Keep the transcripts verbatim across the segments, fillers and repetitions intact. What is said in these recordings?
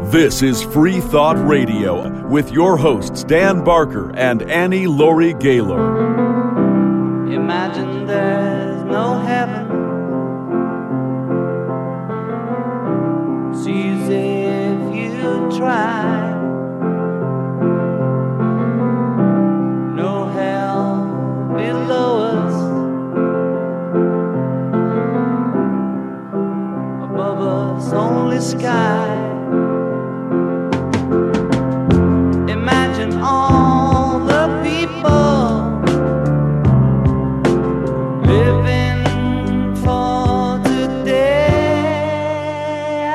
This is Free Thought Radio with your hosts Dan Barker and Annie Laurie Gaylor. Imagine there's no heaven. Sees if you try. No hell below us. Above us only sky. Imagine all the people living for today.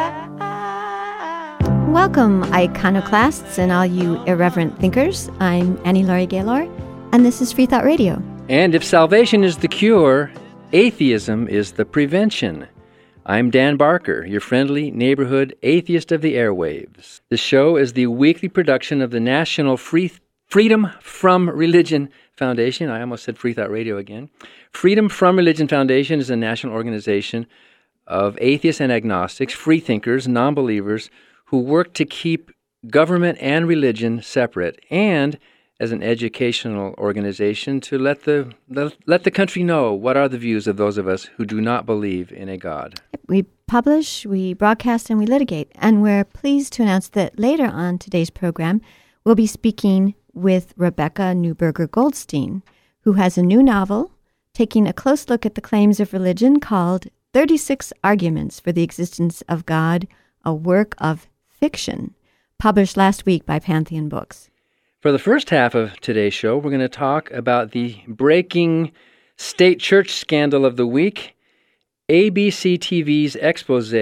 Welcome, iconoclasts and all you irreverent thinkers. I'm Annie Laurie Gaylor, and this is Free Thought Radio. And if salvation is the cure, atheism is the prevention. I'm Dan Barker, your friendly neighborhood atheist of the airwaves. The show is the weekly production of the National Free Freedom From Religion Foundation. I almost said Free Thought Radio again. Freedom From Religion Foundation is a national organization of atheists and agnostics, free thinkers, non-believers, who work to keep government and religion separate, and as an educational organization to let the, the let the country know what are the views of those of us who do not believe in a God. We publish, we broadcast, and we litigate. And we're pleased to announce that later on today's program, we'll be speaking with Rebecca Neuberger Goldstein, who has a new novel taking a close look at the claims of religion called thirty-six Arguments for the Existence of God, a Work of Fiction, published last week by Pantheon Books. For the first half of today's show, we're going to talk about the breaking state church scandal of the week, A B C T V's expose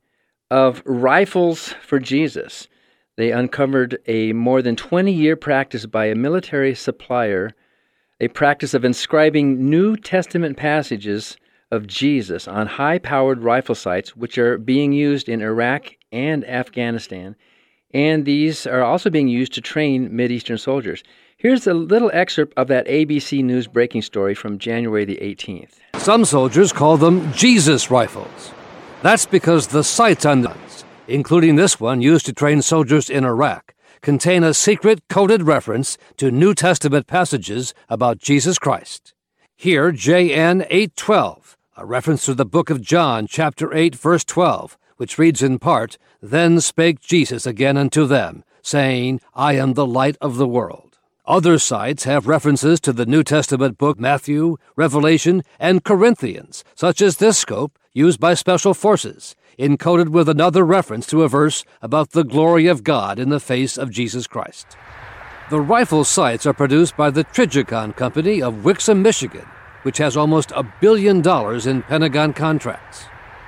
of Rifles for Jesus. They uncovered a more than twenty-year practice by a military supplier, a practice of inscribing New Testament passages of Jesus on high-powered rifle sights, which are being used in Iraq and Afghanistan. And these are also being used to train Mideastern soldiers. Here's a little excerpt of that A B C News breaking story from January the eighteenth. Some soldiers call them Jesus rifles. That's because the sights on them, including this one used to train soldiers in Iraq, contain a secret coded reference to New Testament passages about Jesus Christ. Here, J N eight twelve, a reference to the book of John, chapter eight, verse twelve, which reads in part, "Then spake Jesus again unto them, saying, I am the light of the world." Other sites have references to the New Testament book Matthew, Revelation, and Corinthians, such as this scope used by Special Forces, encoded with another reference to a verse about the glory of God in the face of Jesus Christ. The rifle sights are produced by the Trijicon Company of Wixom, Michigan, which has almost a billion dollars in Pentagon contracts.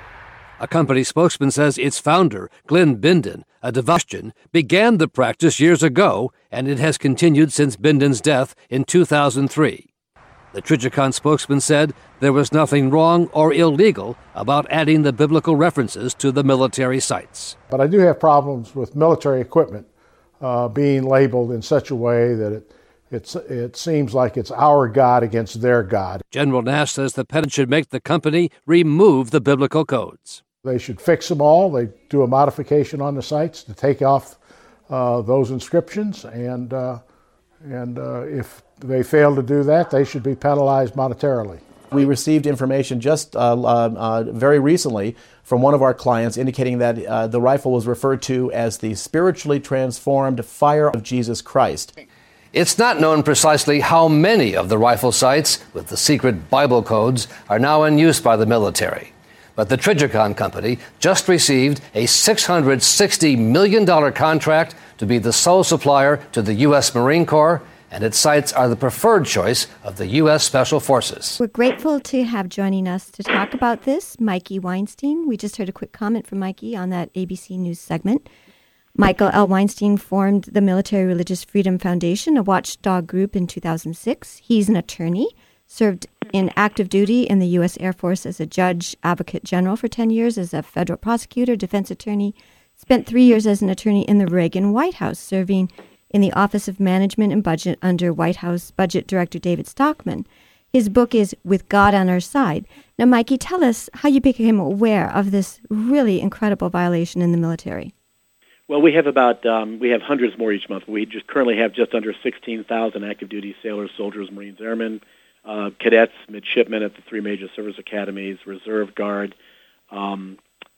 A company spokesman says its founder, Glenn Bindon, a Devotion, began the practice years ago, and it has continued since Bindon's death in two thousand three. The Trijicon spokesman said there was nothing wrong or illegal about adding the biblical references to the military sites. But I do have problems with military equipment uh, being labeled in such a way that it It's, it seems like it's our God against their God. General Nash says the Pentagon should make the company remove the biblical codes. They should fix them all. They do a modification on the sites to take off uh, those inscriptions, and uh, and uh, if they fail to do that, they should be penalized monetarily. We received information just uh, uh, uh, very recently from one of our clients indicating that uh, the rifle was referred to as the spiritually transformed fire of Jesus Christ. It's not known precisely how many of the rifle sights with the secret Bible codes are now in use by the military. But the Trijicon Company just received a six hundred sixty million dollars contract to be the sole supplier to the U S Marine Corps, and its sights are the preferred choice of the U S Special Forces. We're grateful to have joining us to talk about this Mikey Weinstein. We just heard a quick comment from Mikey on that A B C News segment. Michael L. Weinstein formed the Military Religious Freedom Foundation, a watchdog group, in two thousand six. He's an attorney, served in active duty in the U S Air Force as a judge, advocate general for ten years, as a federal prosecutor, defense attorney, spent three years as an attorney in the Reagan White House, serving in the Office of Management and Budget under White House Budget Director David Stockman. His book is With God on Our Side. Now, Mikey, tell us how you became aware of this really incredible violation in the military. Well, we have about um, we have hundreds more each month. We just currently have just under sixteen thousand active duty sailors, soldiers, Marines, airmen, uh, cadets, midshipmen at the three major service academies, reserve guard um,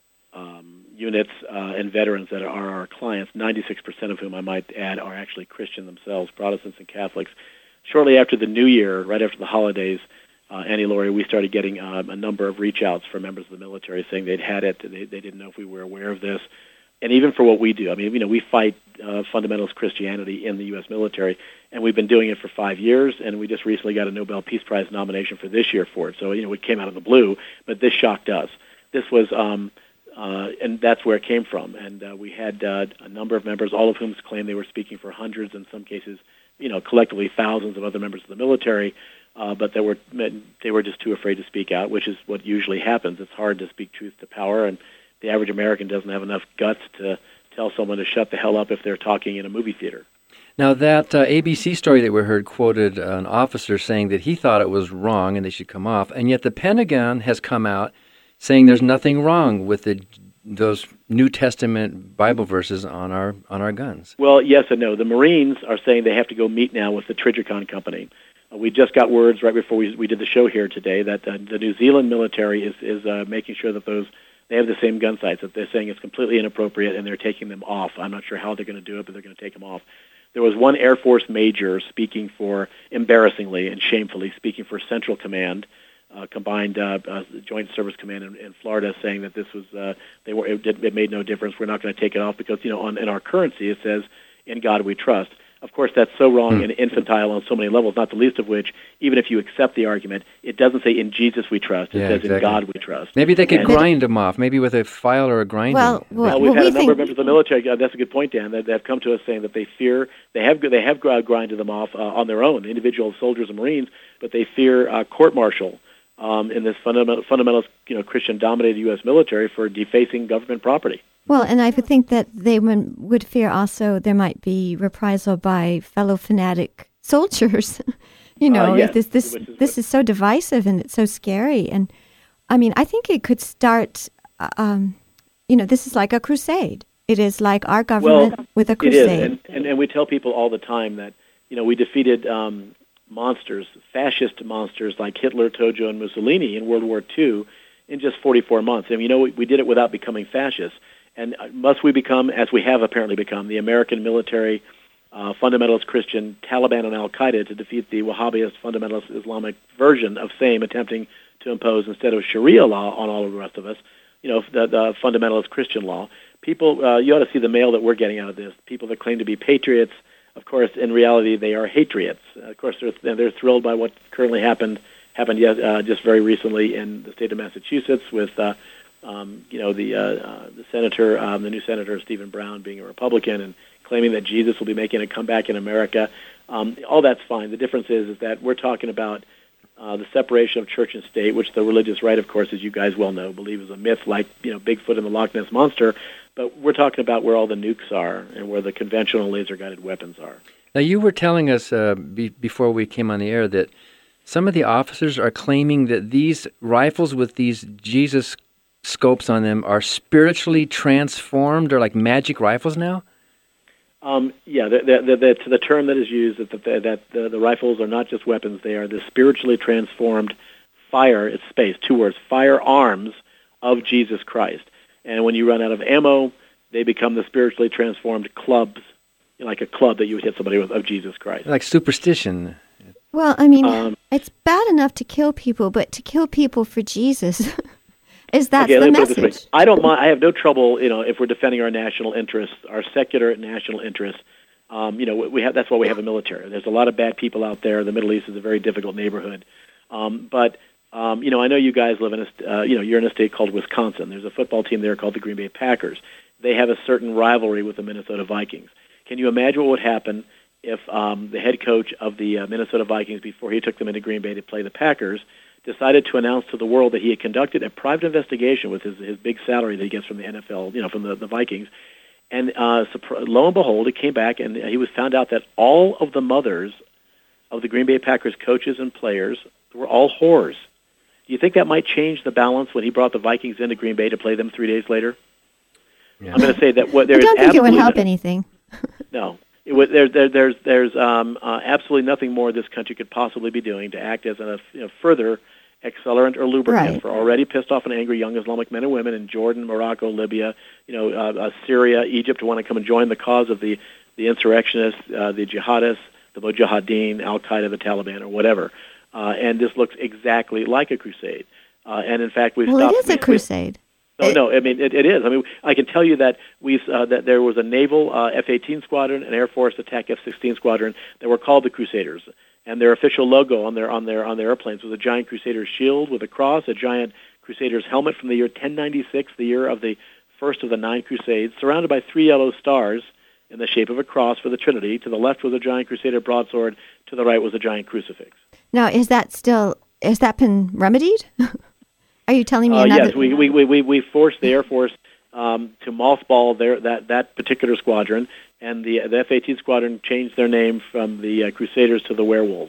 um, units, uh, and veterans that are our clients. ninety-six percent of whom, I might add, are actually Christian themselves, Protestants and Catholics. Shortly after the New Year, right after the holidays, uh, Annie Laurie, we started getting um, a number of reach-outs from members of the military saying they'd had it, they, they didn't know if we were aware of this. And even for what we do, I mean, you know, we fight uh, fundamentalist Christianity in the U S military, and we've been doing it for five years, and we just recently got a Nobel Peace Prize nomination for this year for it. So, you know, it came out of the blue, but this shocked us. This was, um, uh, and that's where it came from. And uh, we had uh, a number of members, all of whom claimed they were speaking for hundreds, in some cases, you know, collectively thousands of other members of the military, uh, but they were they were just too afraid to speak out, which is what usually happens. It's hard to speak truth to power, and the average American doesn't have enough guts to tell someone to shut the hell up if they're talking in a movie theater. Now, that uh, A B C story that we heard quoted an officer saying that he thought it was wrong and they should come off, and yet the Pentagon has come out saying there's nothing wrong with the, those New Testament Bible verses on our on our guns. Well, yes and no. The Marines are saying they have to go meet now with the Trijicon Company. Uh, we just got words right before we, we did the show here today that uh, the New Zealand military is, is uh, making sure that those they have the same gun sights, that they're saying it's completely inappropriate, and they're taking them off. I'm not sure how they're going to do it, but they're going to take them off. There was one Air Force major speaking for, embarrassingly and shamefully, speaking for Central Command, uh, combined uh, uh, Joint Service Command in, in Florida, saying that this was uh, they were it, did, it made no difference. We're not going to take it off because, you know, on in our currency it says, "In God we trust." Of course, that's so wrong and infantile on so many levels, not the least of which, even if you accept the argument, it doesn't say "in Jesus we trust." It yeah, says exactly. "in God we trust." Maybe they could and grind them off, maybe with a file or a grinding. Well, well, well we've well, had we a number think... of members of the military. Uh, that's a good point, Dan. That, that have come to us saying that they fear they have they have grinded them off uh, on their own, individual soldiers and Marines, but they fear uh, court-martial um, in this fundamental, fundamentalist, you know, Christian-dominated U S military for defacing government property. Well, and I would think that they would, would fear also there might be reprisal by fellow fanatic soldiers. you know, uh, yes, this this is this what, is so divisive and it's so scary. And I mean, I think it could start. Um, you know, this is like a crusade. It is like our government well, with a crusade. It is, and, and and we tell people all the time that, you know, we defeated um, monsters, fascist monsters like Hitler, Tojo, and Mussolini in World War Two in just forty-four months. And you know, we, we did it without becoming fascists. And must we become, as we have apparently become, the American military uh, fundamentalist Christian Taliban and Al-Qaeda to defeat the Wahhabist fundamentalist Islamic version of same, attempting to impose, instead of Sharia law on all of the rest of us, you know, the, the fundamentalist Christian law. People, uh, you ought to see the mail that we're getting out of this. People that claim to be patriots, of course, in reality, they are hatriots. Uh, of course, they're, they're thrilled by what currently happened, happened yet, uh, just very recently in the state of Massachusetts with uh, Um, you know, the uh, uh, the senator, um, the new senator, Stephen Brown, being a Republican and claiming that Jesus will be making a comeback in America. Um, all that's fine. The difference is, is that we're talking about uh, the separation of church and state, which the religious right, of course, as you guys well know, believe is a myth like, you know, Bigfoot and the Loch Ness Monster. But we're talking about where all the nukes are and where the conventional laser-guided weapons are. Now, you were telling us uh, be- before we came on the air that some of the officers are claiming that these rifles with these Jesus scopes on them are spiritually transformed, or like magic rifles now? Um, yeah, the, the, the, the term that is used that, the, that the, the rifles are not just weapons; they are the spiritually transformed fire. It's space, two words: firearms of Jesus Christ. And when you run out of ammo, they become the spiritually transformed clubs, like a club that you would hit somebody with, of Jesus Christ. Like superstition. Well, I mean, um, it's bad enough to kill people, but to kill people for Jesus. Is that okay, the let me put it message? this way. I don't mind. I have no trouble, you know, if we're defending our national interests, our secular national interests. Um, you know, we have. That's why we have a military. There's a lot of bad people out there. The Middle East is a very difficult neighborhood. Um, but um, you know, I know you guys live in a. Uh, you know, you're in a state called Wisconsin. There's a football team there called the Green Bay Packers. They have a certain rivalry with the Minnesota Vikings. Can you imagine what would happen if um, the head coach of the uh, Minnesota Vikings, before he took them into Green Bay to play the Packers, decided to announce to the world that he had conducted a private investigation with his, his big salary that he gets from the N F L, you know, from the, the Vikings. And uh, lo and behold, it came back, and he was found out that all of the mothers of the Green Bay Packers coaches and players were all whores. Do you think that might change the balance when he brought the Vikings into Green Bay to play them three days later? Yeah. I'm going to say that what there I is don't think it would absolutely help no- anything. No. It was, there, there, there's there's um, uh, absolutely nothing more this country could possibly be doing to act as a you know, further accelerant or lubricant Right. for already pissed off and angry young Islamic men and women in Jordan, Morocco, Libya, you know, uh, uh, Syria, Egypt, who want to come and join the cause of the, the insurrectionists, uh, the jihadists, the Mujahideen, Al-Qaeda, the Taliban, or whatever. Uh, and this looks exactly like a crusade. Uh, and in fact, we've Well, stopped... it is a we- we- crusade. No, It- no. I mean, it, it is. I mean, I can tell you that we uh, that there was a naval uh, F eighteen squadron, an Air Force attack F sixteen squadron that were called the Crusaders, and their official logo on their on their on their airplanes was a giant Crusader shield with a cross, a giant Crusader's helmet from the year ten ninety-six, the year of the first of the nine Crusades, surrounded by three yellow stars in the shape of a cross for the Trinity. To the left was a giant Crusader broadsword. To the right was a giant crucifix. Now, is that still, has that been remedied? Are you telling me Uh, another? yes, we, we, we, we forced the Air Force um, to mothball their, that, that particular squadron, and the, the F eighteen squadron changed their name from the uh, Crusaders to the Werewolves.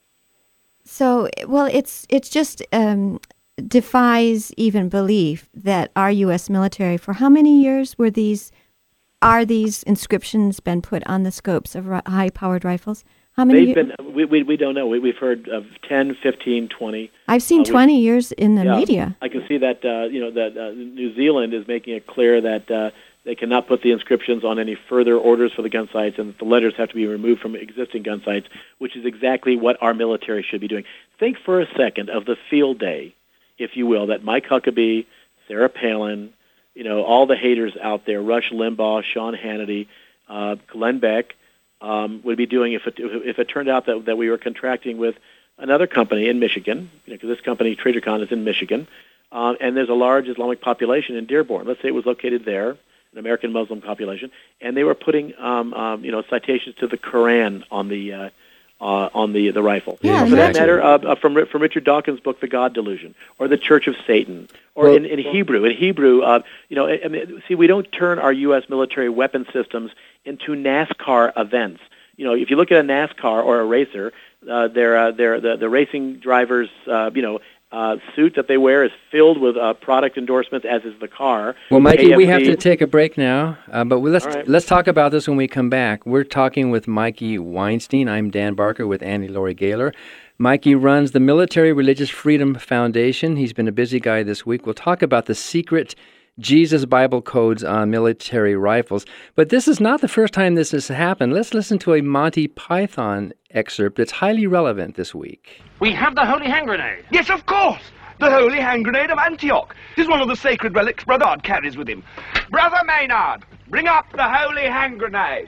So, well, it's it's just um, defies even belief that our U S military, for how many years were these, are these inscriptions been put on the scopes of ri- high-powered rifles? How many? They've years? been, we, we, we don't know. We, we've heard of ten, fifteen, twenty. I've seen uh, we- twenty years in the Yeah, media. I can see that, uh, you know, that uh, New Zealand is making it clear that uh, they cannot put the inscriptions on any further orders for the gun sites, and that the letters have to be removed from existing gun sites, which is exactly what our military should be doing. Think for a second of the field day, if you will, that Mike Huckabee, Sarah Palin, you know, all the haters out there, Rush Limbaugh, Sean Hannity, uh, Glenn Beck, um, would be doing if it, if it turned out that, that we were contracting with another company in Michigan, because you know, this company, Tradercon, is in Michigan, uh, and there's a large Islamic population in Dearborn. Let's say it was located there, an American Muslim population, and they were putting, um, um, you know, citations to the Quran on the uh, uh, on the the rifle. Yeah, or for that exactly. matter, uh, uh, from from Richard Dawkins' book, The God Delusion, or The Church of Satan, or Well- in, in Hebrew. In Hebrew, uh, you know, I I mean, see, we don't turn our U S military weapon systems into NASCAR events. You know, if you look at a NASCAR or a racer, uh, they're, uh, they're, the, the racing driver's, uh, you know, uh, suit that they wear is filled with uh, product endorsements, as is the car. Well, Mikey, we A M have D. to take a break now, uh, but we- let's All right. let's talk about this when we come back. We're talking with Mikey Weinstein. I'm Dan Barker with Annie Laurie Gaylor. Mikey runs the Military Religious Freedom Foundation. He's been a busy guy this week. We'll talk about the secret Jesus Bible codes on military rifles. But this is not the first time this has happened. Let's listen to a Monty Python excerpt that's highly relevant this week. We have the holy hand grenade. Yes, of course. The holy hand grenade of Antioch. It is one of the sacred relics Brother Maynard carries with him. Brother Maynard, bring up the holy hand grenade.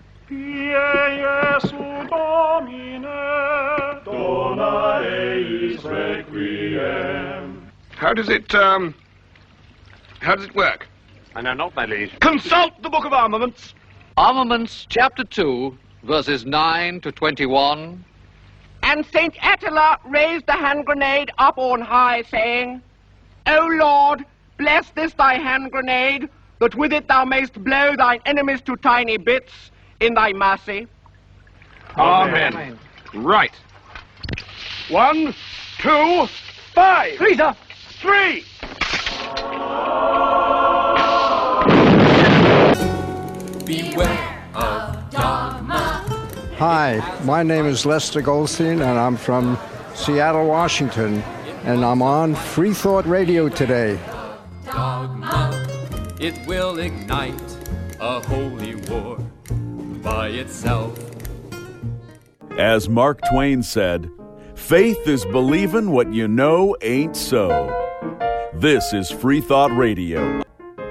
How does it, um... How does it work? I know not, my liege. Consult the Book of Armaments. Armaments, chapter two, verses nine to twenty-one. And Saint Attila raised the hand grenade up on high, saying, O Lord, bless this thy hand grenade, that with it thou mayst blow thine enemies to tiny bits in thy mercy. Amen. Amen. Right. One, two, five. Three, sir. Three. Beware of dogma. Hi, my name is Lester Goldstein, and I'm from Seattle, Washington, and I'm on Free Thought Radio today. Dogma, it will ignite a holy war by itself. As Mark Twain said, faith is believin' what you know ain't so. This is Free Thought Radio.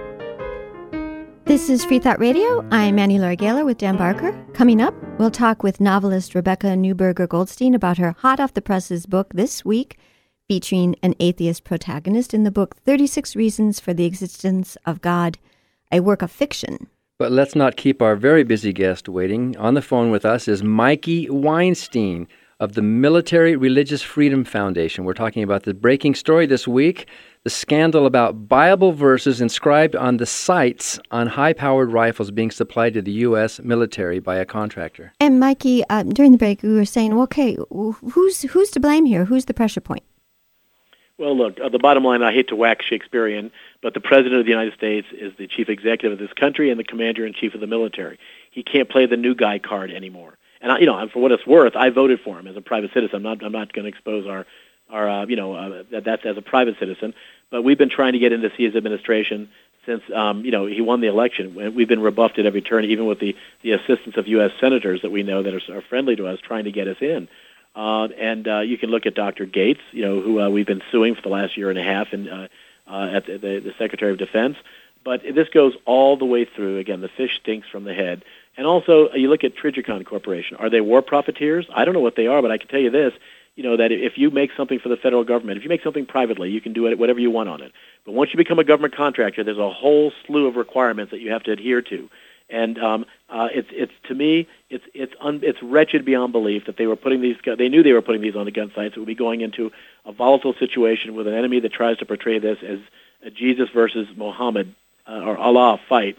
This is Free Thought Radio. I'm Annie Laurie Gaylor with Dan Barker. Coming up, we'll talk with novelist Rebecca Neuberger Goldstein about her hot off the presses book this week, featuring an atheist protagonist in the book thirty-six Reasons for the Existence of God, a work of fiction. But let's not keep our very busy guest waiting. On the phone with us is Mikey Weinstein of the Military Religious Freedom Foundation. We're talking about the breaking story this week, the scandal about Bible verses inscribed on the sights on high-powered rifles being supplied to the U S military by a contractor. And Mikey, uh, during the break, we were saying, okay, who's who's to blame here? Who's the pressure point? Well, look, uh, the bottom line, I hate to wax Shakespearean, but the President of the United States is the chief executive of this country and the commander-in-chief of the military. He can't play the new guy card anymore. And, I, you know, for what it's worth, I voted for him as a private citizen. I'm not, I'm not going to expose our, our uh, you know, uh, that, that's as a private citizen. But we've been trying to get in to see his administration since, um, you know, he won the election. We've been rebuffed at every turn, even with the, the assistance of U S senators that we know that are, are friendly to us trying to get us in. Uh, and uh, you can look at Doctor Gates, you know, who uh, we've been suing for the last year and a half and, uh, uh, at the, the, the Secretary of Defense. But this goes all the way through. Again, the fish stinks from the head. And also, uh, you look at Trigicon Corporation. Are they war profiteers? I don't know what they are, but I can tell you this, you know, that if you make something for the federal government, if you make something privately, you can do it whatever you want on it. But once you become a government contractor, there's a whole slew of requirements that you have to adhere to. And um, uh, it's it's to me it's it's un, it's wretched beyond belief that they were putting these. They knew they were putting these on the gun sites. It would be going into a volatile situation with an enemy that tries to portray this as a Jesus versus Muhammad uh, or Allah fight.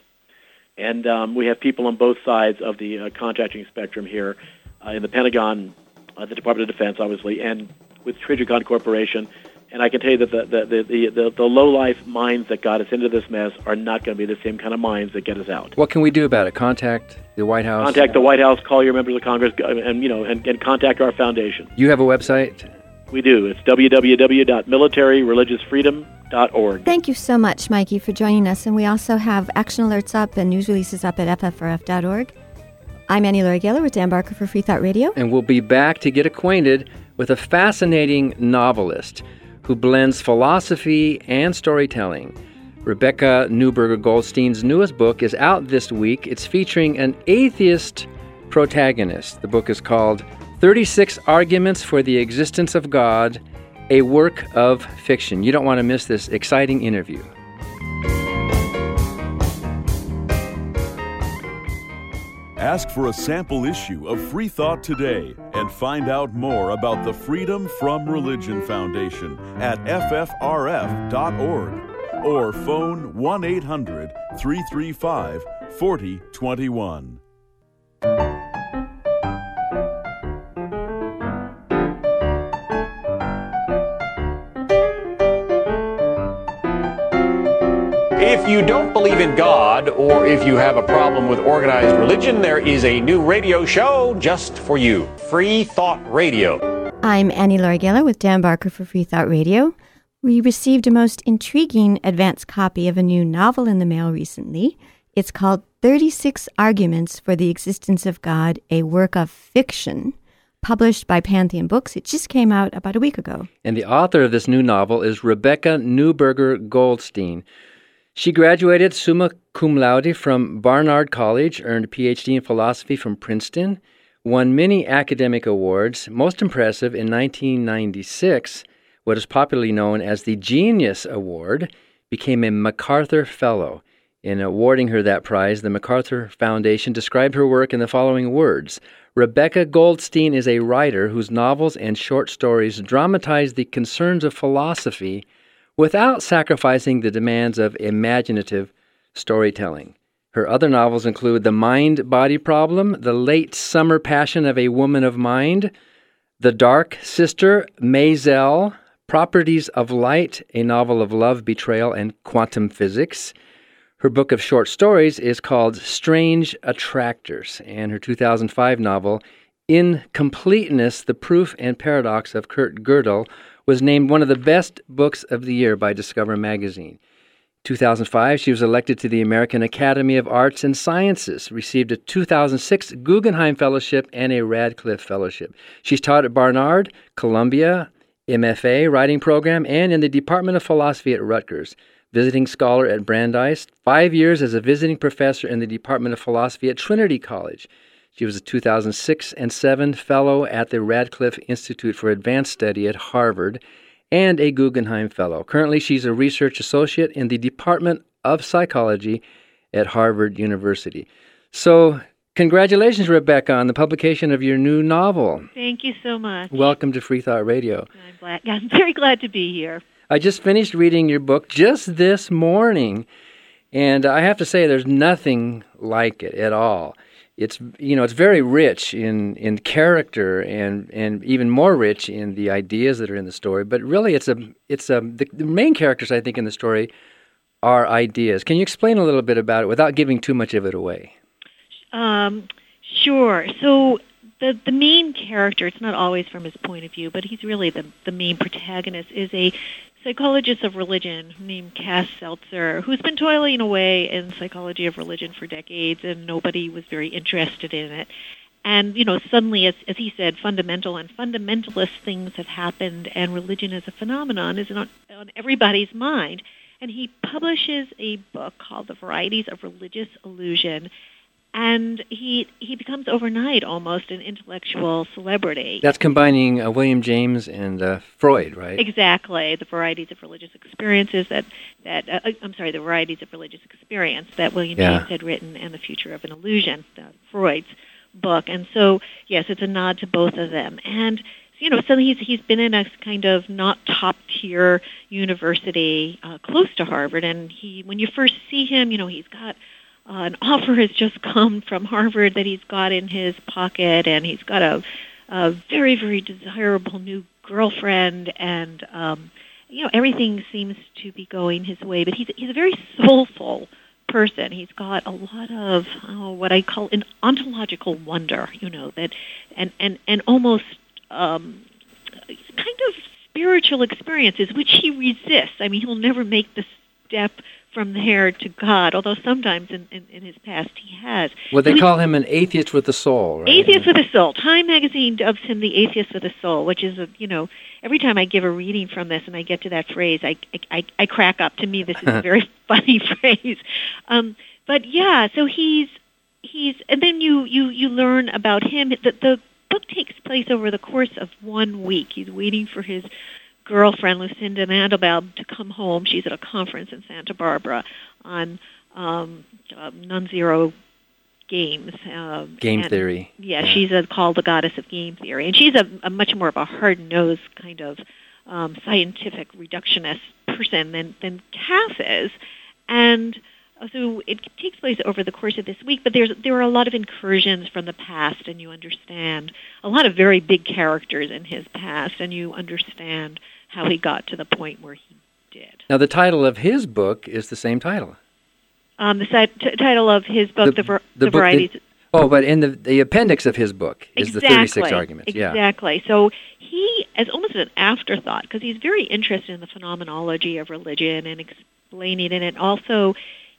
And um, we have people on both sides of the uh, contracting spectrum here uh, in the Pentagon, uh, the Department of Defense, obviously, and with Trigicon Corporation. And I can tell you that the the, the, the, the, the low-life minds that got us into this mess are not going to be the same kind of minds that get us out. What can we do about it? Contact the White House? Contact the White House, call your members of Congress, and, you know, and, and contact our foundation. You have a website? We do. It's w w w dot military religious freedom dot org. Thank you so much, Mikey, for joining us. And we also have action alerts up and news releases up at f f r f dot org. I'm Annie Laurie Geller with Dan Barker for Free Thought Radio. And we'll be back to get acquainted with a fascinating novelist who blends philosophy and storytelling. Rebecca Neuberger Goldstein's newest book is out this week. It's featuring an atheist protagonist. The book is called thirty-six Arguments for the Existence of God, a Work of Fiction. You don't want to miss this exciting interview. Ask for a sample issue of Free Thought today and find out more about the Freedom from Religion Foundation at f f r f dot org or phone one eight hundred three three five four zero two one. If you don't believe in God, or if you have a problem with organized religion, there is a new radio show just for you. Free Thought Radio. I'm Annie Laurie Geller with Dan Barker for Free Thought Radio. We received a most intriguing advance copy of a new novel in the mail recently. It's called thirty-six Arguments for the Existence of God, a Work of Fiction, published by Pantheon Books. It just came out about a week ago. And the author of this new novel is Rebecca Neuberger Goldstein. She graduated summa cum laude from Barnard College, earned a P H D in philosophy from Princeton, won many academic awards. Most impressive, in nineteen ninety-six, what is popularly known as the Genius Award, became a MacArthur Fellow. In awarding her that prize, the MacArthur Foundation described her work in the following words: Rebecca Goldstein is a writer whose novels and short stories dramatize the concerns of philosophy without sacrificing the demands of imaginative storytelling. Her other novels include The Mind-Body Problem, The Late Summer Passion of a Woman of Mind, The Dark Sister, Maisel, Properties of Light, a novel of love, betrayal, and quantum physics. Her book of short stories is called Strange Attractors, and her two thousand five novel, Incompleteness, The Proof and Paradox of Kurt Gödel, was named one of the best books of the year by Discover magazine. two thousand five, she was elected to the American Academy of Arts and Sciences, received a two thousand six Guggenheim Fellowship and a Radcliffe Fellowship. She's taught at Barnard, Columbia, M F A writing program, and in the Department of Philosophy at Rutgers. Visiting scholar at Brandeis, five years as a visiting professor in the Department of Philosophy at Trinity College. She was a two thousand six and seven Fellow at the Radcliffe Institute for Advanced Study at Harvard and a Guggenheim Fellow. Currently, she's a research associate in the Department of Psychology at Harvard University. So, congratulations, Rebecca, on the publication of your new novel. Thank you so much. Welcome to Free Thought Radio. I'm glad. I'm very glad to be here. I just finished reading your book just this morning, and I have to say there's nothing like it at all. it's you know it's very rich in, in character and, and even more rich in the ideas that are in the story. But really, it's a it's a the, the main characters I think in the story are ideas. Can you explain a little bit about it without giving too much of it away? Um, sure. So the the main character, it's not always from his point of view, but he's really the the main protagonist, is a psychologist of religion named Cass Seltzer, who's been toiling away in psychology of religion for decades, and nobody was very interested in it. And, you know, suddenly, as, as he said, fundamental and fundamentalist things have happened, and religion as a phenomenon is on, on everybody's mind. And he publishes a book called The Varieties of Religious Illusion, and he he becomes overnight almost an intellectual celebrity. That's combining uh, William James and uh, Freud, right? Exactly, the varieties of religious experiences that that uh, I'm sorry, the varieties of religious experience that William Yeah. James had written, and the future of an illusion, uh, Freud's book. And so, yes, it's a nod to both of them. And you know, so he's he's been in a kind of not top tier university uh, close to Harvard, and he when you first see him, you know, he's got. Uh, an offer has just come from Harvard that he's got in his pocket, and he's got a, a very, very desirable new girlfriend, and um, you know everything seems to be going his way. But he's he's a very soulful person. He's got a lot of oh, what I call an ontological wonder, you know, that and and and almost um, kind of spiritual experiences which he resists. I mean, he'll never make the step from there to God, although sometimes in, in, in his past he has. Well, they So he- call him an atheist with a soul, right? Atheist with a soul. Time magazine dubs him the atheist with a soul, which is, a, you know, every time I give a reading from this and I get to that phrase, I, I, I crack up. To me, this is a very funny phrase. Um, but yeah, so he's, he's, and then you, you, you learn about him. The, the book takes place over the course of one week. He's waiting for his girlfriend, Lucinda Mandelbaum, to come home. She's at a conference in Santa Barbara on um, uh, non-zero games. Um, Game and, theory. Yeah, Yeah. she's a, called the goddess of game theory. And she's a, a much more of a hard-nosed kind of um, scientific reductionist person than, than Cass is. And so it takes place over the course of this week, but there's there are a lot of incursions from the past, and you understand a lot of very big characters in his past, and you understand how he got to the point where he did. Now, the title of his book is the same title. Um, the si- t- title of his book, The, Var- the, book- Varieties... it- oh, but in the the appendix of his book is exactly, the thirty-six arguments. Yeah. Exactly. So he, as almost an afterthought, because he's very interested in the phenomenology of religion and explaining it, and also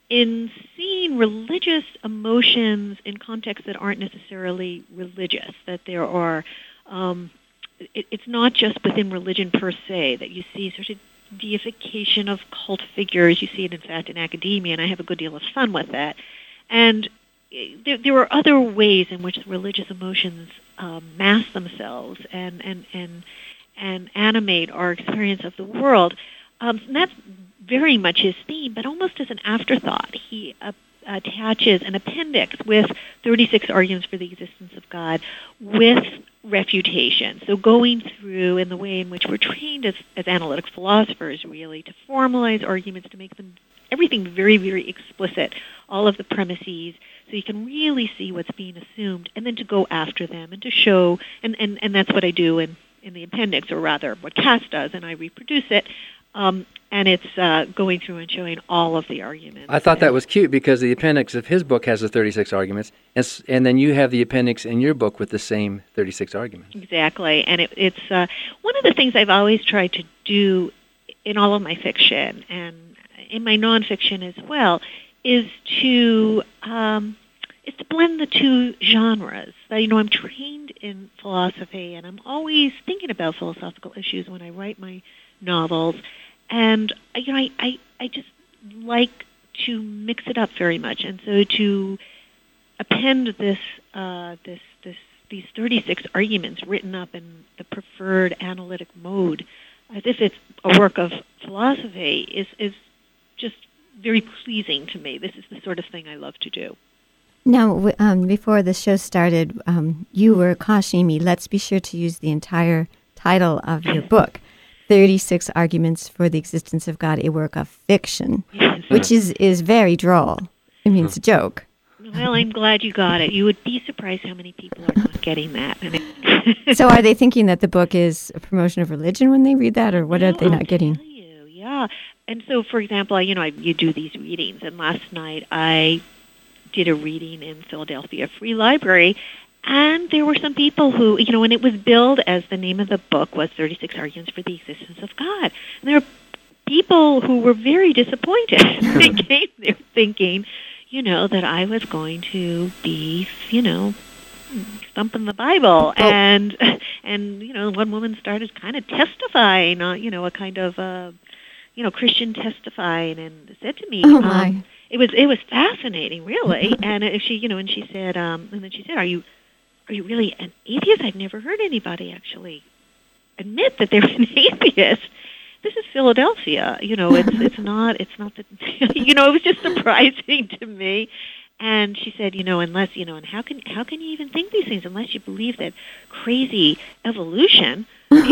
in seeing religious emotions in contexts that aren't necessarily religious, that there are, um, it, it's not just within religion per se, that you see sort of deification of cult figures. You see it, in fact, in academia, and I have a good deal of fun with that. And there, there are other ways in which religious emotions um, mass themselves and, and, and, and animate our experience of the world. Um, and that's very much his theme, but almost as an afterthought. He uh, attaches an appendix with thirty-six arguments for the existence of God with refutation. So going through in the way in which we're trained as, as analytic philosophers, really, to formalize arguments, to make them everything very, very explicit, all of the premises, so you can really see what's being assumed, and then to go after them and to show, and, and, and that's what I do in, in the appendix, or rather what Cass does, and I reproduce it. Um, and it's uh, going through and showing all of the arguments. I thought that was cute because the appendix of his book has the thirty-six arguments, and, s- and then you have the appendix in your book with the same thirty-six arguments. Exactly. And it, it's uh, one of the things I've always tried to do in all of my fiction and in my nonfiction as well is to um, is to blend the two genres. Uh, you know, I'm trained in philosophy, and I'm always thinking about philosophical issues when I write my novels. And you know, I, I, I just like to mix it up very much, and so to append this uh, this this these thirty-six arguments written up in the preferred analytic mode, as if it's a work of philosophy, is is just very pleasing to me. This is the sort of thing I love to do. Now, w- um, before the show started, um, you were cautioning me, let's be sure to use the entire title of your book. thirty-six Arguments for the Existence of God, a Work of Fiction, Yes. which is, is very droll. I mean, it's a joke. Well, I'm glad you got it. You would be surprised how many people are not getting that. I mean, So are they thinking that the book is a promotion of religion when they read that, or what are they not getting? yeah. And so, for example, I, you know, I, you do these readings, and last night I did a reading in Philadelphia Free Library, and there were some people who, you know, and it was billed as the name of the book was thirty-six Arguments for the Existence of God. And there were people who were very disappointed. They came there thinking, you know, that I was going to be, you know, thumping the Bible. Oh. And, and you know, one woman started kind of testifying, uh, you know, a kind of, uh, you know, Christian testifying, and said to me, Oh, my. um, it was it was fascinating, really. And uh, she, you know, and she said, um, and then she said, "Are you, are you really an atheist? I've never heard anybody actually admit that they're an atheist. This is Philadelphia, you know. It's it's not it's not that, you know. It was just surprising to me." And she said, you know, unless, you know, and how can how can you even think these things unless you believe that crazy evolution?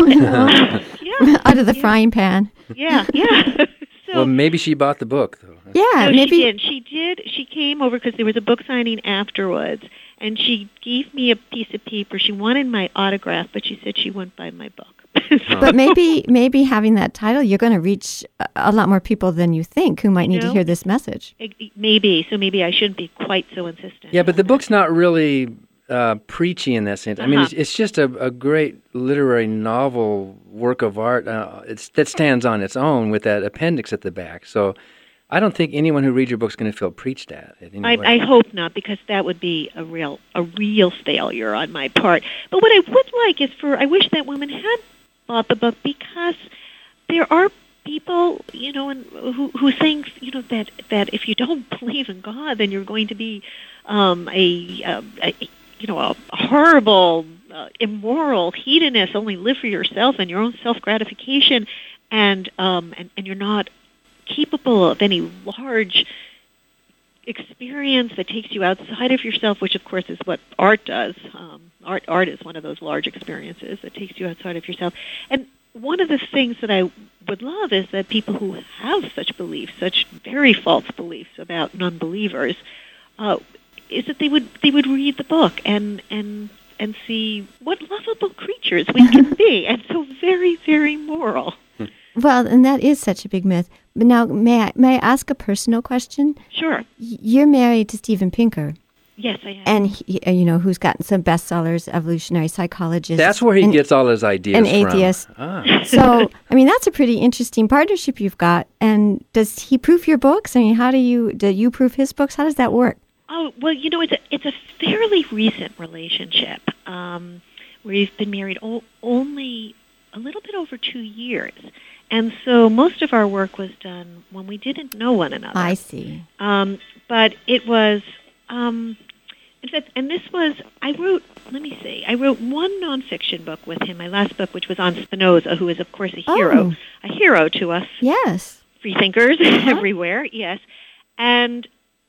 yeah, Out of the frying pan. yeah, yeah. So, Well, maybe she bought the book, though. Yeah, no, maybe. she did. She did. She came over because there was a book signing afterwards, and she gave me a piece of paper. She wanted my autograph, but she said she wouldn't buy my book. But maybe, maybe having that title, you're going to reach a, a lot more people than you think who might need know? to hear this message. It- it- Maybe. So maybe I shouldn't be quite so insistent. Yeah, but the book's not really uh, preachy in that sense. I mean, Uh-huh. it's, it's just a, a great literary novel work of art uh, it's, that stands on its own with that appendix at the back. So I don't think anyone who reads your book is going to feel preached at. at any I, way. I hope not, because that would be a real a real failure on my part. But what I would like is for I wish that woman had bought the book, because there are people, you know, and who who think, you know, that that if you don't believe in God, then you're going to be um, a, a, a you know a horrible, uh, immoral hedonist, only live for yourself and your own self gratification, and um and, and you're not capable of any large experience that takes you outside of yourself, which of course is what art does. Um, art art is one of those large experiences that takes you outside of yourself. And one of the things that I would love is that people who have such beliefs, such very false beliefs about non-believers, uh, is that they would they would read the book and and and see what lovable creatures we can be, and so very, very moral. Well, and that is such a big myth. But now, may I, may I ask a personal question? Sure. Y- You're married to Steven Pinker. Yes, I am. And, he, uh, you know, who's gotten some bestsellers, evolutionary psychologist. That's where he and- gets all his ideas An from. atheist. Ah. So, I mean, that's a pretty interesting partnership you've got. And does he proof your books? I mean, how do you, do you proof his books? How does that work? Oh, well, you know, it's a, it's a fairly recent relationship. Um, we've been married o- only a little bit over two years. And so most of our work was done when we didn't know one another. I see. Um, but it was, um, in fact, and this was, I wrote, let me see, I wrote one nonfiction book with him, my last book, which was on Spinoza, who is, of course, a hero, Oh. a hero to us. Yes. Freethinkers everywhere, yes. And,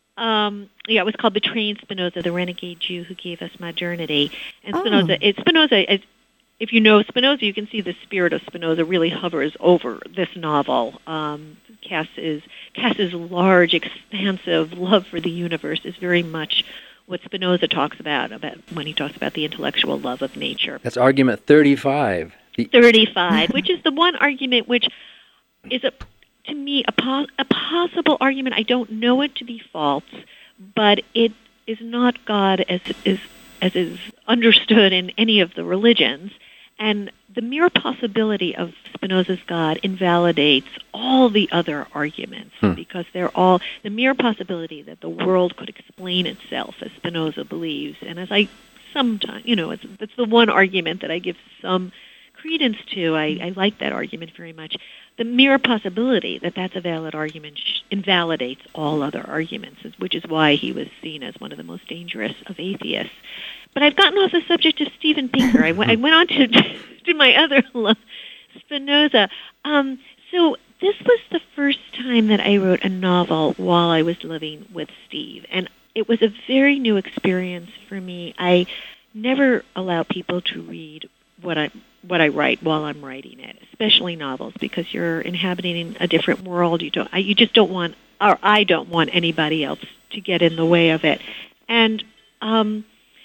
um, yeah, it was called Betraying Spinoza, the Renegade Jew Who Gave Us Modernity. And Spinoza, Oh. it, Spinoza, it, if you know Spinoza, you can see the spirit of Spinoza really hovers over this novel. Um, Cass is Cass's large, expansive love for the universe is very much what Spinoza talks about, about when he talks about the intellectual love of nature. That's argument thirty-five. The- thirty-five, which is the one argument which is, a, to me, a, po- a possible argument. I don't know it to be false, but it is not God as is as is understood in any of the religions. And the mere possibility of Spinoza's God invalidates all the other arguments, Hmm. because they're all the mere possibility that the world could explain itself, as Spinoza believes, and as I sometimes, you know, it's, it's the one argument that I give some credence to. I, I like that argument very much. The mere possibility that that's a valid argument sh- invalidates all other arguments, which is why he was seen as one of the most dangerous of atheists. But I've gotten off the subject of Steven Pinker. I, w- I went on to, to my other love, Spinoza. Um, so this was the first time that I wrote a novel while I was living with Steve, and it was a very new experience for me. I never allow people to read what I what I write while I'm writing it, especially novels, because you're inhabiting a different world. You don't, I, you just don't want, or I don't want anybody else to get in the way of it. And um,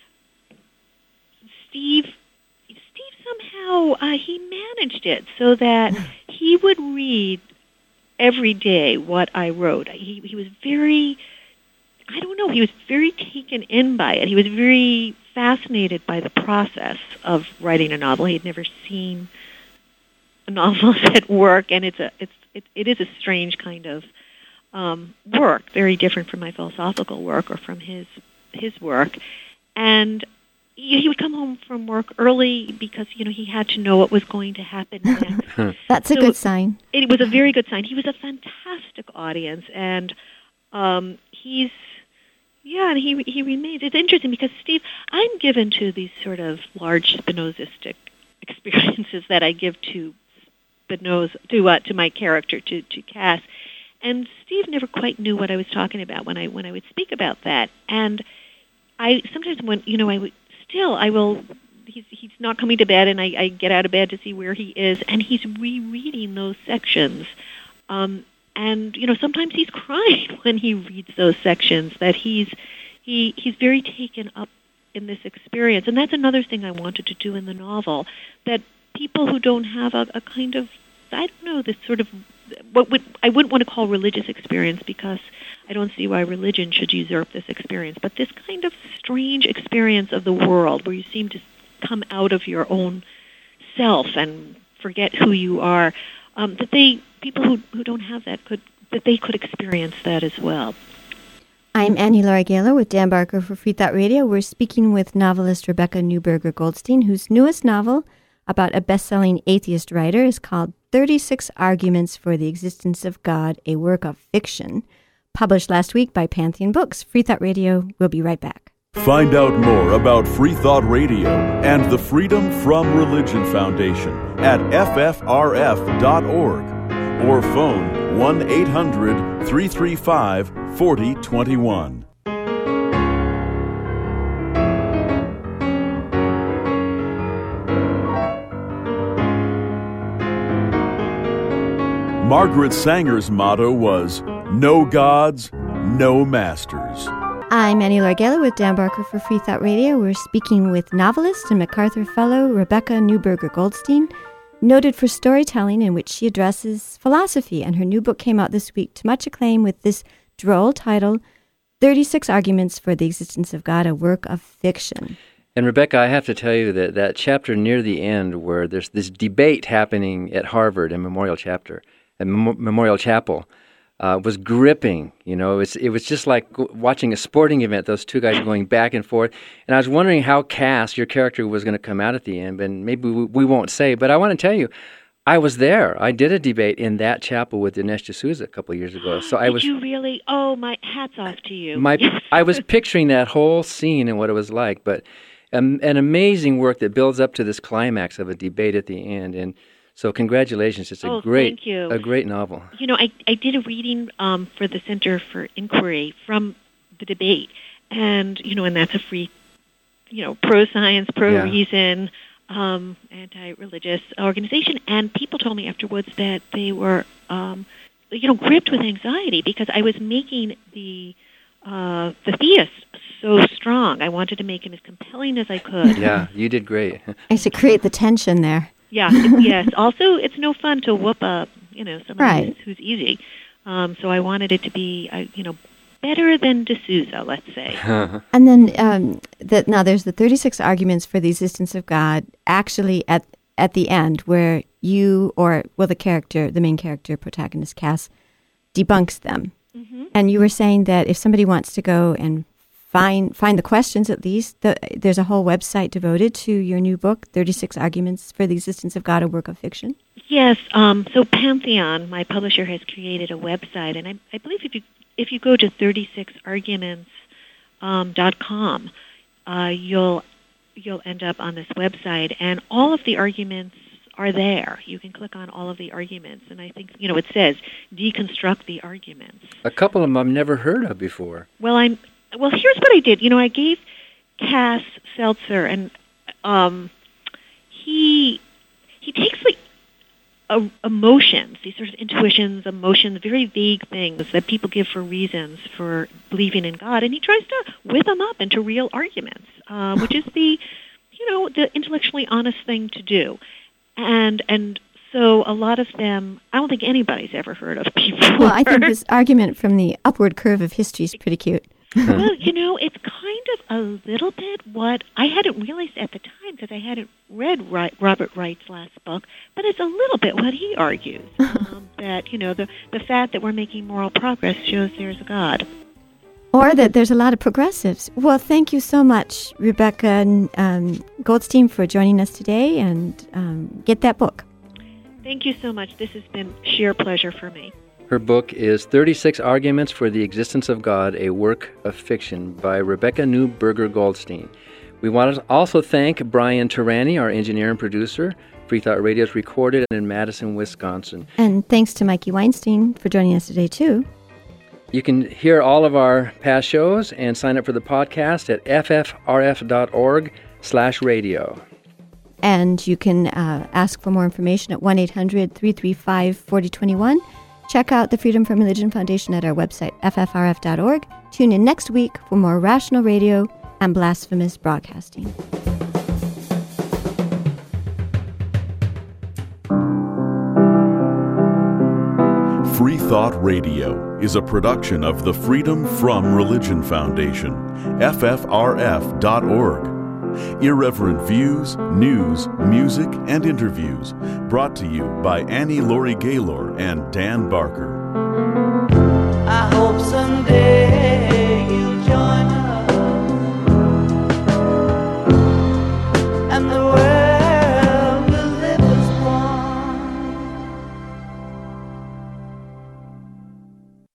Steve, Steve somehow uh, he managed it so that he would read every day what I wrote. He he was very, I don't know, he was very taken in by it. He was very fascinated by the process of writing a novel. He had never seen a novelist at work, and it's a it's it, it is a strange kind of um, work, very different from my philosophical work or from his his work. And he, he would come home from work early because you know he had to know what was going to happen next. That's a So good sign. It was a very good sign. He was a fantastic audience, and um, he's yeah, and he he remains. It's interesting because Steve, I'm given to these sort of large Spinozistic experiences that I give to Spinoza, to uh, to my character, to to Cass, and Steve never quite knew what I was talking about when I when I would speak about that. And I sometimes when you know I would still I will. He's he's not coming to bed, and I, I get out of bed to see where he is, and he's rereading those sections. Um, and you know, sometimes he's crying when he reads those sections. That he's he he's very taken up in this experience, and that's another thing I wanted to do in the novel. That people who don't have a, a kind of I don't know this sort of what would I wouldn't want to call religious experience because I don't see why religion should usurp this experience, but this kind of strange experience of the world where you seem to come out of your own self and forget who you are, um, that they people who, who don't have that could that they could experience that as well. I'm Annie Laurie Gaylor with Dan Barker for Free Thought Radio. We're speaking with novelist Rebecca Neuberger Goldstein, whose newest novel about a best-selling atheist writer is called thirty-six Arguments for the Existence of God, a Work of Fiction, published last week by Pantheon Books. Free Thought Radio will be right back. Find out more about Free Thought Radio and the Freedom from Religion Foundation at F F R F dot org or phone one eight hundred three three five four zero two one. Margaret Sanger's motto was, "No gods, no masters." I'm Annie Laurie Gaylor with Dan Barker for Free Thought Radio. We're speaking with novelist and MacArthur Fellow Rebecca Neuberger Goldstein, noted for storytelling in which she addresses philosophy, and her new book came out this week to much acclaim with this droll title, thirty-six Arguments for the Existence of God, a Work of Fiction. And Rebecca, I have to tell you that that chapter near the end where there's this debate happening at Harvard in Memorial Chapter, at Mem- Memorial Chapel, Uh, was gripping. You know, it was, it was just like watching a sporting event, those two guys going back and forth. And I was wondering how Cass, your character, was going to come out at the end, and maybe we, we won't say. But I want to tell you, I was there. I did a debate in that chapel with Dinesh D'Souza a couple of years ago. So I Did was. you really? Oh, my hats off to you. My, I was picturing that whole scene and what it was like. But um, an amazing work that builds up to this climax of a debate at the end. And so congratulations. It's a Oh, great, thank you. a great novel. You know, I, I did a reading um, for the Center for Inquiry from the debate, and, you know, and that's a free, you know, pro-science, pro-reason, um, anti-religious organization, and people told me afterwards that they were, um, you know, gripped with anxiety because I was making the uh, the theist so strong. I wanted to make him as compelling as I could. Yeah, you did great. I should create the tension there. Yeah, it, yes. Also, it's no fun to whoop up, you know, somebody Right. who's, who's easy. Um, so I wanted it to be, uh, you know, better than D'Souza, let's say. And then um, the, now there's the thirty-six Arguments for the Existence of God, actually at at the end, where you, or, well, the character, the main character, protagonist Cass, debunks them. Mm-hmm. And you were saying that if somebody wants to go and find find the questions, at least, the, there's a whole website devoted to your new book, thirty-six Arguments for the Existence of God, a Work of Fiction. Yes. Um, so Pantheon, my publisher, has created a website, and I, I believe if you if you go to thirty-six arguments dot com, uh, you'll you'll end up on this website, and all of the arguments are there. You can click on all of the arguments, and I think, you know, it says deconstruct the arguments. A couple of them I've never heard of before. Well, I'm well. Here's what I did. You know, I gave Cass Seltzer, and um, he he takes like uh, emotions, these sort of intuitions, emotions, very vague things that people give for reasons for believing in God, and he tries to whip them up into real arguments, uh, which is the, you know, the intellectually honest thing to do. And and so a lot of them, I don't think anybody's ever heard of before. Well, I think this argument from the upward curve of history is pretty cute. Well, you know, it's kind of a little bit what I hadn't realized at the time because I hadn't read Wright, Robert Wright's last book, but it's a little bit what he argues, um, that, you know, the, the fact that we're making moral progress shows there's a God. Or that there's a lot of progressives. Well, thank you so much, Rebecca um, Goldstein, for joining us today, and um, get that book. Thank you so much. This has been sheer pleasure for me. Her book is thirty-six Arguments for the Existence of God, a Work of Fiction by Rebecca Newberger Goldstein. We want to also thank Brian Turani, our engineer and producer. Free Thought Radio is recorded in Madison, Wisconsin. And thanks to Mikey Weinstein for joining us today, too. You can hear all of our past shows and sign up for the podcast at ffrf.org slash radio. And you can uh, ask for more information at one eight hundred three three five four zero two one. Check out the Freedom from Religion Foundation at our website, f f r f dot org. Tune in next week for more rational radio and blasphemous broadcasting. Free Thought Radio is a production of the Freedom from Religion Foundation, f f r f dot org. Irreverent views, news, music, and interviews brought to you by Annie Laurie Gaylor and Dan Barker. I hope someday